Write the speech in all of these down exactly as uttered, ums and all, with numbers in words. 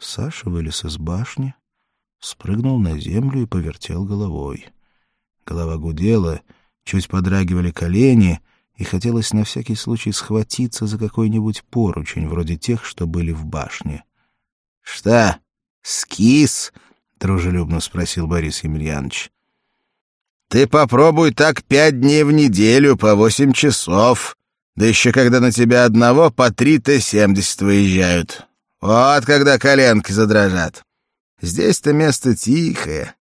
Саша вылез из башни, спрыгнул на землю и повертел головой. Голова гудела, чуть подрагивали колени, и хотелось на всякий случай схватиться за какой-нибудь поручень, вроде тех, что были в башне. — Что, скис? — дружелюбно спросил Борис Емельянович. — Ты попробуй так пять дней в неделю по восемь часов, да еще когда на тебя одного по три Т семьдесят выезжают. Вот когда коленки задрожат. Здесь-то место тихое.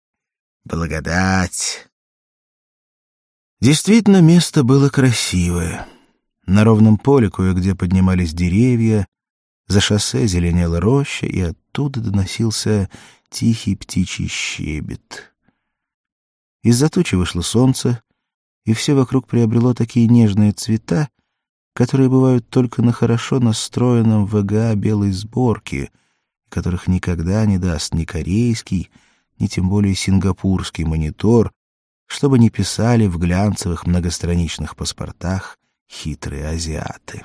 Благодать. Действительно, место было красивое. На ровном поле кое-где поднимались деревья, за шоссе зеленела роща, и оттуда доносился тихий птичий щебет. Из-за тучи вышло солнце, и все вокруг приобрело такие нежные цвета, которые бывают только на хорошо настроенном вэ гэ а белой сборке, которых никогда не даст ни корейский, ни тем более сингапурский монитор, чтобы не писали в глянцевых многостраничных паспортах хитрые азиаты.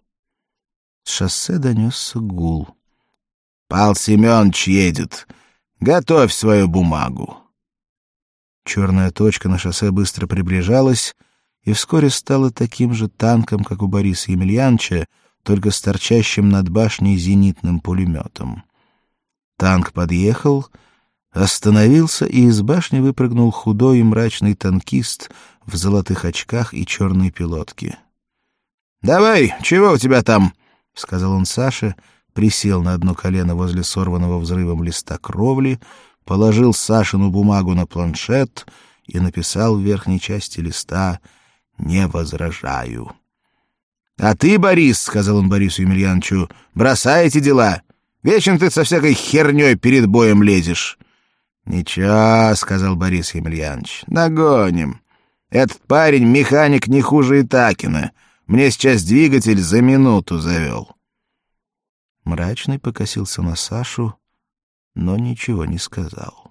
С шоссе донесся гул. — Пал Семенович едет. Готовь свою бумагу. Черная точка на шоссе быстро приближалась и вскоре стала таким же танком, как у Бориса Емельяновича, только с торчащим над башней зенитным пулеметом. Танк подъехал, остановился, и из башни выпрыгнул худой и мрачный танкист в золотых очках и черной пилотке. — Давай, чего у тебя там? — сказал он Саше, присел на одно колено возле сорванного взрывом листа кровли, положил Сашину бумагу на планшет и написал в верхней части листа «Не возражаю». — А ты, Борис, — сказал он Борису Емельяновичу, — бросай эти дела. Вечно ты со всякой херней перед боем лезешь. — Ничего, — сказал Борис Емельянович, — нагоним. Этот парень механик не хуже Итакина. Мне сейчас двигатель за минуту завел. Мрачный покосился на Сашу, но ничего не сказал.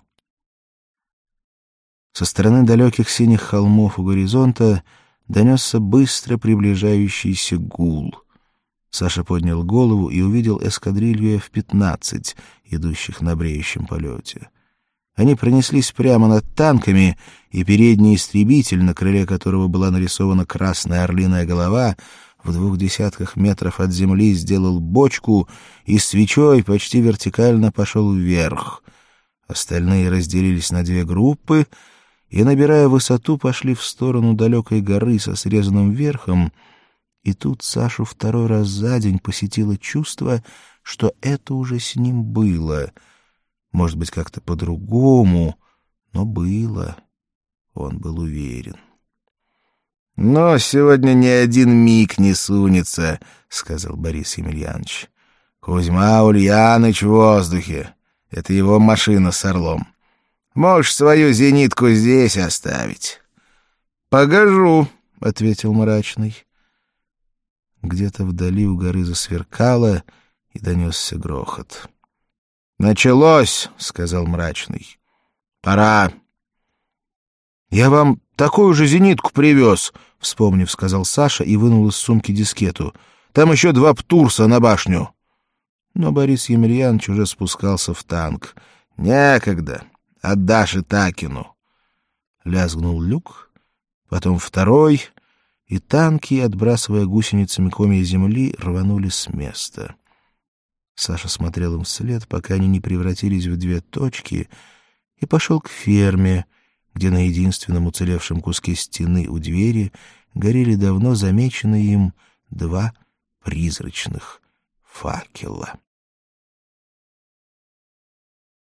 Со стороны далеких синих холмов у горизонта донесся быстро приближающийся гул. Саша поднял голову и увидел эскадрилью эф пятнадцать, идущих на бреющем полете. Они пронеслись прямо над танками, и передний истребитель, на крыле которого была нарисована красная орлиная голова, в двух десятках метров от земли сделал бочку и свечой почти вертикально пошел вверх. Остальные разделились на две группы и, набирая высоту, пошли в сторону далекой горы со срезанным верхом, и тут Сашу второй раз за день посетило чувство, что это уже с ним было. Может быть, как-то по-другому, но было. Он был уверен. — Но сегодня ни один миг не сунется, — сказал Борис Емельянович. — Кузьма Ульяныч в воздухе. Это его машина с орлом. Можешь свою зенитку здесь оставить. — Погожу, — ответил мрачный. Где-то вдали у горы засверкало, и донесся грохот. — Началось, — сказал мрачный. — Пора. — Я вам такую же зенитку привез, — вспомнив, сказал Саша и вынул из сумки дискету. — Там еще два птурса на башню. Но Борис Емельянович уже спускался в танк. — Некогда. Отдашь Итакину. Лязгнул люк, потом второй, и танки, отбрасывая гусеницами комья земли, рванули с места. Саша смотрел им вслед, пока они не превратились в две точки, и пошел к ферме, где на единственном уцелевшем куске стены у двери горели давно замеченные им два призрачных факела.